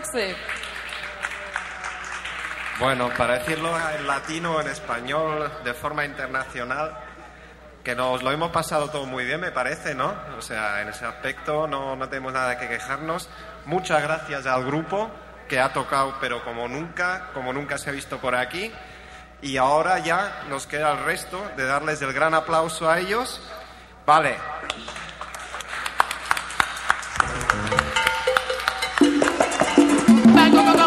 Roxy. Bueno, para decirlo en latino, en español, de forma internacional, que nos lo hemos pasado todo muy bien, me parece, ¿no? O sea, en ese aspecto no tenemos nada que quejarnos. Muchas gracias al grupo, que ha tocado, pero como nunca se ha visto por aquí. Y ahora ya nos queda el resto de darles el gran aplauso a ellos. Vale. Bang, go, go, go.